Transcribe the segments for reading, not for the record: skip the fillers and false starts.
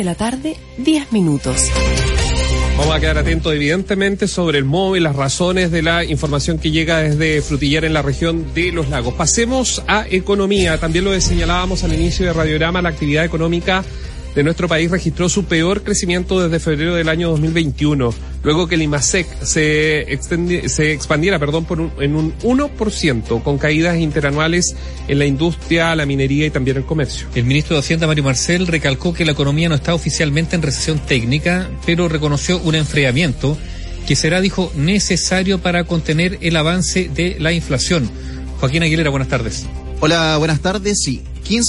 de la tarde, 10 minutos. Vamos a quedar atentos, evidentemente, sobre el modo y las razones de la información que llega desde Frutillar en la región de Los Lagos. Pasemos a economía. También lo señalábamos al inicio de Radiograma, la actividad económica de nuestro país registró su peor crecimiento desde febrero del año 2021, luego que el IMASEC se expandiera en un 1%, con caídas interanuales en la industria, la minería y también el comercio. El ministro de Hacienda, Mario Marcel, recalcó que la economía no está oficialmente en recesión técnica, pero reconoció un enfriamiento que será, dijo, necesario para contener el avance de la inflación. Joaquín Aguilera, buenas tardes. Hola, buenas tardes. Sí,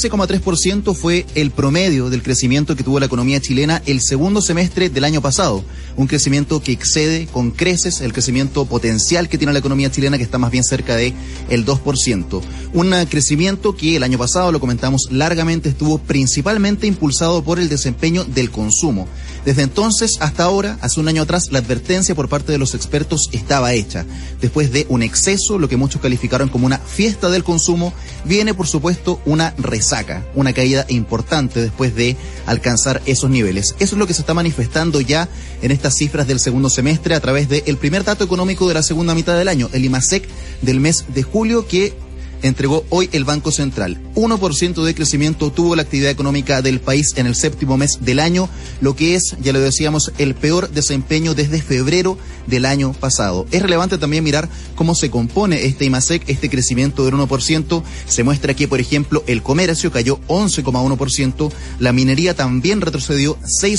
15,3% fue el promedio del crecimiento que tuvo la economía chilena el segundo semestre del año pasado. Un crecimiento que excede con creces el crecimiento potencial que tiene la economía chilena, que está más bien cerca de el 2%. Un crecimiento que el año pasado, lo comentamos largamente, estuvo principalmente impulsado por el desempeño del consumo. Desde entonces hasta ahora, hace un año atrás, la advertencia por parte de los expertos estaba hecha. Después de un exceso, lo que muchos calificaron como una fiesta del consumo, viene por supuesto una resaca, una caída importante después de alcanzar esos niveles. Eso es lo que se está manifestando ya en estas cifras del segundo semestre a través del primer dato económico de la segunda mitad del año, el IMASEC del mes de julio, que entregó hoy el Banco Central. 1% de crecimiento tuvo la actividad económica del país en el séptimo mes del año, lo que es, ya lo decíamos, el peor desempeño desde febrero del año pasado. Es relevante también mirar cómo se compone este IMASEC, este crecimiento del 1%. Se muestra que, por ejemplo, el comercio cayó 11,1%, la minería también retrocedió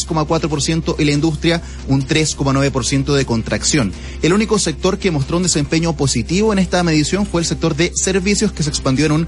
6,4% y la industria un 3,9% de contracción. El único sector que mostró un desempeño positivo en esta medición fue el sector de servicios, que se expandió en un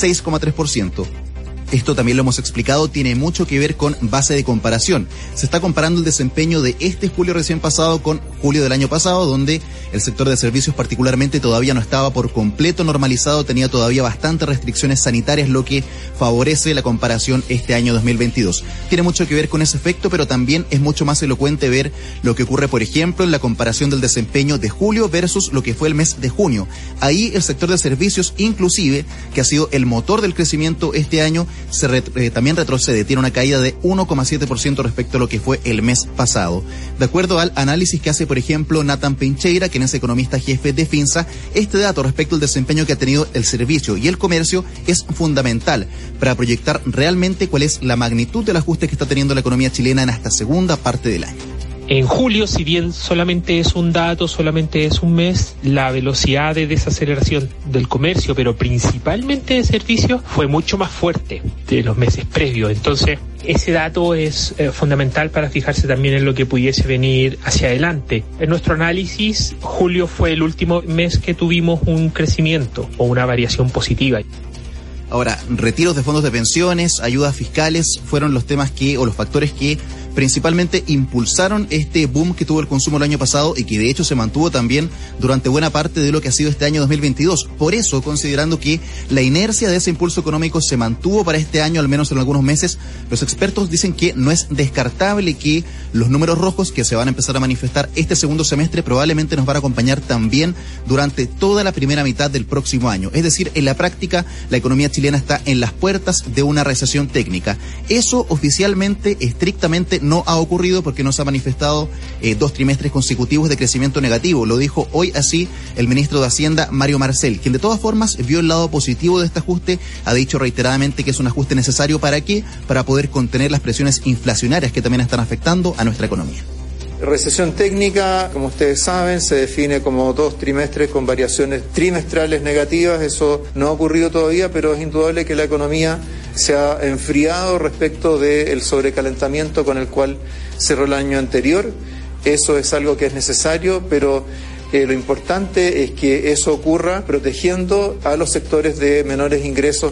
6,3%. Esto también lo hemos explicado, tiene mucho que ver con base de comparación. Se está comparando el desempeño de este julio recién pasado con julio del año pasado, donde el sector de servicios particularmente todavía no estaba por completo normalizado, tenía todavía bastantes restricciones sanitarias, lo que favorece la comparación este año 2022. Tiene mucho que ver con ese efecto, pero también es mucho más elocuente ver lo que ocurre, por ejemplo, en la comparación del desempeño de julio versus lo que fue el mes de junio. Ahí el sector de servicios, inclusive, que ha sido el motor del crecimiento este año, también retrocede, tiene una caída de 1,7% respecto a lo que fue el mes pasado. De acuerdo al análisis que hace, por ejemplo, Nathan Pincheira, quien es economista jefe de Finsa, este dato respecto al desempeño que ha tenido el servicio y el comercio es fundamental para proyectar realmente cuál es la magnitud del ajuste que está teniendo la economía chilena en esta segunda parte del año. En julio, si bien solamente es un dato, solamente es un mes, la velocidad de desaceleración del comercio, pero principalmente de servicios, fue mucho más fuerte de los meses previos. Entonces, ese dato es fundamental para fijarse también en lo que pudiese venir hacia adelante. En nuestro análisis, julio fue el último mes que tuvimos un crecimiento o una variación positiva. Ahora, retiros de fondos de pensiones, ayudas fiscales, fueron los temas o los factores que principalmente impulsaron este boom que tuvo el consumo el año pasado y que de hecho se mantuvo también durante buena parte de lo que ha sido este año 2022. Por eso, considerando que la inercia de ese impulso económico se mantuvo para este año, al menos en algunos meses, los expertos dicen que no es descartable que los números rojos que se van a empezar a manifestar este segundo semestre probablemente nos van a acompañar también durante toda la primera mitad del próximo año. Es decir, en la práctica, la economía chilena está en las puertas de una recesión técnica. Eso oficialmente, estrictamente, no ha ocurrido porque no se ha manifestado 2 trimestres consecutivos de crecimiento negativo. Lo dijo hoy así el ministro de Hacienda, Mario Marcel, quien de todas formas vio el lado positivo de este ajuste, ha dicho reiteradamente que es un ajuste necesario. ¿Para qué? Para poder contener las presiones inflacionarias que también están afectando a nuestra economía. Recesión técnica, como ustedes saben, se define como 2 trimestres con variaciones trimestrales negativas. Eso no ha ocurrido todavía, pero es indudable que la economía se ha enfriado respecto del sobrecalentamiento con el cual cerró el año anterior. Eso es algo que es necesario, pero lo importante es que eso ocurra protegiendo a los sectores de menores ingresos.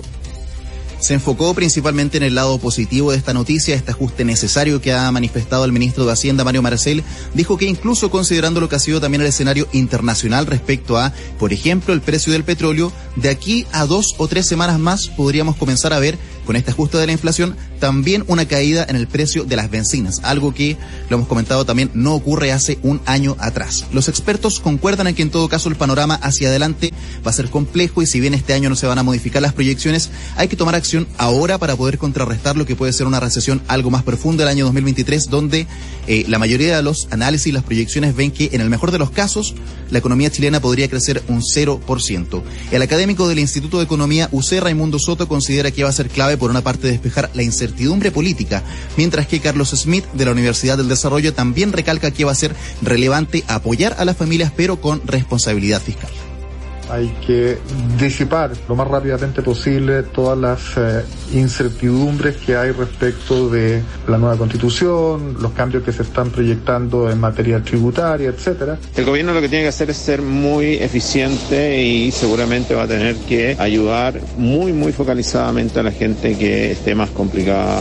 Se enfocó principalmente en el lado positivo de esta noticia, este ajuste necesario que ha manifestado el ministro de Hacienda, Mario Marcel. Dijo que incluso considerando lo que ha sido también el escenario internacional respecto a, por ejemplo, el precio del petróleo, de aquí a 2 o 3 semanas más podríamos comenzar a ver con este ajuste de la inflación, también una caída en el precio de las bencinas, algo que, lo hemos comentado también, no ocurre hace un año atrás. Los expertos concuerdan en que en todo caso el panorama hacia adelante va a ser complejo y si bien este año no se van a modificar las proyecciones, hay que tomar acción ahora para poder contrarrestar lo que puede ser una recesión algo más profunda el año 2023, donde la mayoría de los análisis y las proyecciones ven que en el mejor de los casos la economía chilena podría crecer un 0%. El académico del Instituto de Economía UC, Raimundo Soto, considera que va a ser clave por una parte despejar la incertidumbre política, mientras que Carlos Smith de la Universidad del Desarrollo también recalca que va a ser relevante apoyar a las familias pero con responsabilidad fiscal. Hay que disipar lo más rápidamente posible todas las incertidumbres que hay respecto de la nueva constitución, los cambios que se están proyectando en materia tributaria, etcétera. El gobierno lo que tiene que hacer es ser muy eficiente y seguramente va a tener que ayudar muy focalizadamente a la gente que esté más complicada.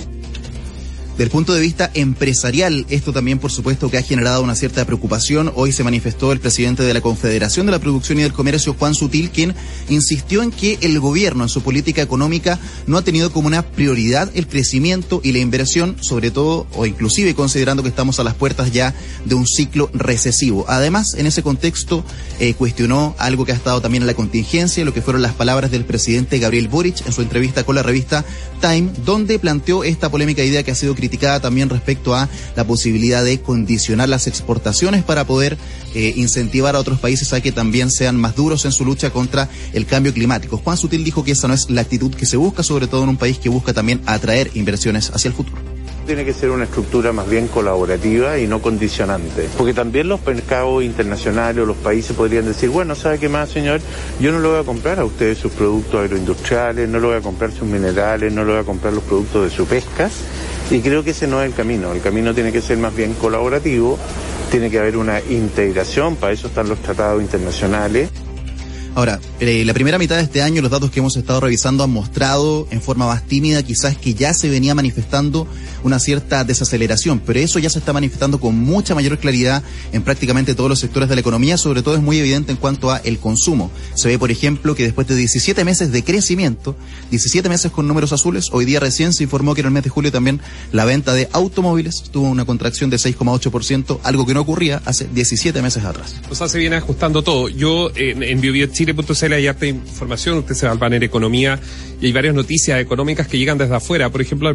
Del punto de vista empresarial, esto también por supuesto que ha generado una cierta preocupación. Hoy se manifestó el presidente de la Confederación de la Producción y del Comercio, Juan Sutil, quien insistió en que el gobierno en su política económica no ha tenido como una prioridad el crecimiento y la inversión, sobre todo o inclusive considerando que estamos a las puertas ya de un ciclo recesivo. Además, en ese contexto cuestionó algo que ha estado también en la contingencia, lo que fueron las palabras del presidente Gabriel Boric en su entrevista con la revista Time, donde planteó esta polémica idea que ha sido criticada también respecto a la posibilidad de condicionar las exportaciones para poder incentivar a otros países a que también sean más duros en su lucha contra el cambio climático. Juan Sutil dijo que esa no es la actitud que se busca, sobre todo en un país que busca también atraer inversiones hacia el futuro. Tiene que ser una estructura más bien colaborativa y no condicionante, porque también los mercados internacionales o los países podrían decir, bueno, ¿sabe qué más, señor? Yo no le voy a comprar a ustedes sus productos agroindustriales, no le voy a comprar sus minerales, no le voy a comprar los productos de su pesca, y creo que ese no es el camino tiene que ser más bien colaborativo, tiene que haber una integración, para eso están los tratados internacionales. Ahora, la primera mitad de este año, los datos que hemos estado revisando han mostrado en forma más tímida quizás que ya se venía manifestando una cierta desaceleración, pero eso ya se está manifestando con mucha mayor claridad en prácticamente todos los sectores de la economía, sobre todo es muy evidente en cuanto a el consumo. Se ve, por ejemplo, que después de 17 meses de crecimiento, 17 meses con números azules, hoy día recién se informó que en el mes de julio también la venta de automóviles tuvo una contracción de 6,8%, algo que no ocurría hace 17 meses atrás. O sea, se viene ajustando todo. Yo en BioBioChile.cl hay harta información, usted se va al panel Economía y hay varias noticias económicas que llegan desde afuera. Por ejemplo,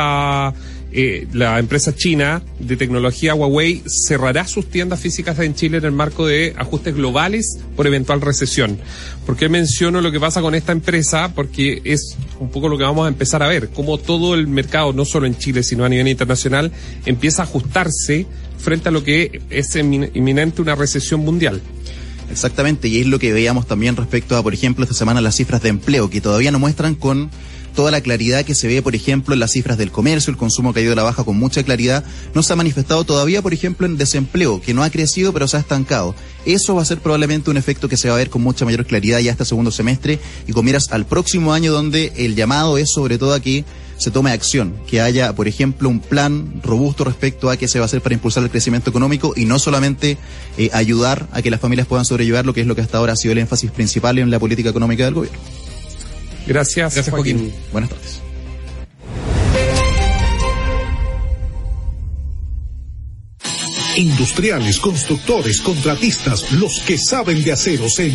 la empresa china de tecnología Huawei cerrará sus tiendas físicas en Chile en el marco de ajustes globales por eventual recesión. ¿Por qué menciono lo que pasa con esta empresa? Porque es un poco lo que vamos a empezar a ver, cómo todo el mercado, no solo en Chile, sino a nivel internacional, empieza a ajustarse frente a lo que es inminente una recesión mundial. Exactamente, y es lo que veíamos también respecto a, por ejemplo, esta semana las cifras de empleo, que todavía no muestran con toda la claridad que se ve, por ejemplo, en las cifras del comercio. El consumo ha caído a la baja con mucha claridad. No se ha manifestado todavía, por ejemplo, en desempleo, que no ha crecido pero se ha estancado. Eso va a ser probablemente un efecto que se va a ver con mucha mayor claridad ya este segundo semestre y con miras al próximo año, donde el llamado es sobre todo a que se tome acción, que haya, por ejemplo, un plan robusto respecto a qué se va a hacer para impulsar el crecimiento económico y no solamente ayudar a que las familias puedan sobrellevar lo que es lo que hasta ahora ha sido el énfasis principal en la política económica del gobierno. Gracias Joaquín. Buenas tardes. Industriales, constructores, contratistas, los que saben de aceros en